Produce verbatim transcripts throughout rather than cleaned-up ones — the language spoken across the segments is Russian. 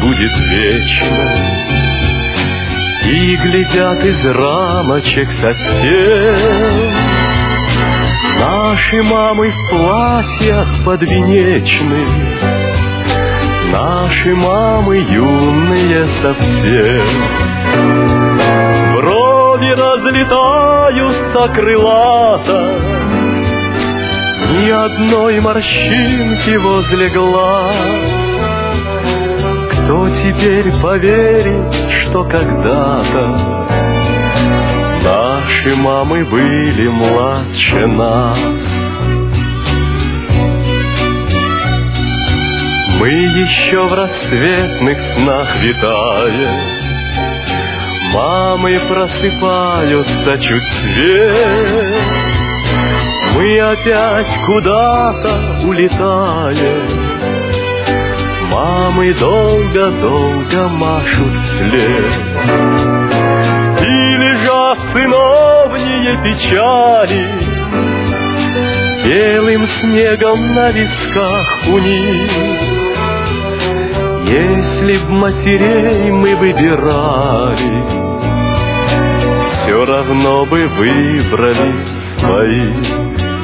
будет вечной. И глядят из рамочек совсем наши мамы в платьях подвенечных, наши мамы юные совсем. Брови разлетаются крылато, ни одной морщинки возле глаз. Кто теперь поверит, что когда-то наши мамы были младше нас? Мы еще в рассветных снах витаем, мамы просыпаются чуть свет. Мы опять куда-то улетаем, мамы долго-долго машут вслед. И лежат сыновние печали белым снегом на висках у них. Если б матерей мы выбирали, все равно бы выбрали своих.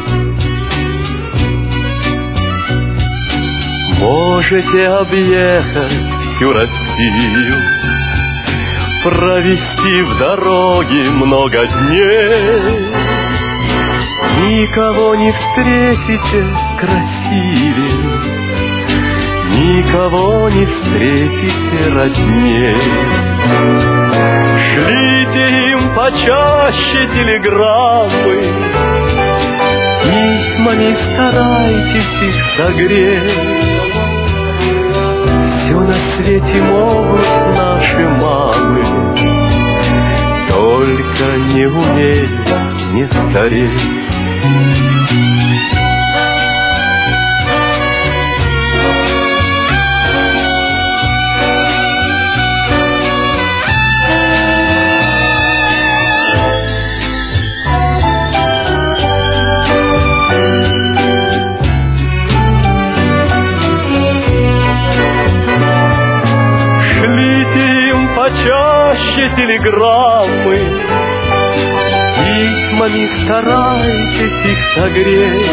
Можете объехать всю Россию, провести в дороге много дней, никого не встретите красивее, никого не встретите родней. Шлите им почаще телеграммы, письмами старайтесь их согреть. Все на свете могут наши мамы, только не уметь не стареть. Почаще телеграммы, письмами старайтесь их согреть.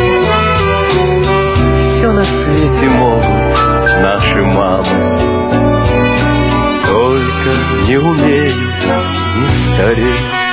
Все на свете могут наши мамы, только не умеют не стареть.